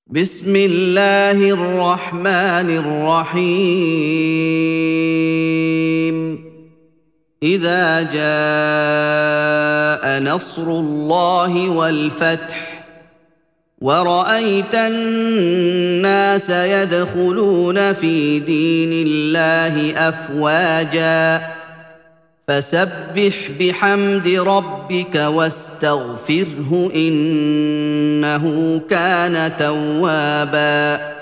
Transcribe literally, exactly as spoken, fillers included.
بسم الله الرحمن الرحيم إذا جاء نصر الله والفتح ورأيت الناس يدخلون في دين الله أفواجا فسبح بحمد ربك واستغفره إنه كان توابا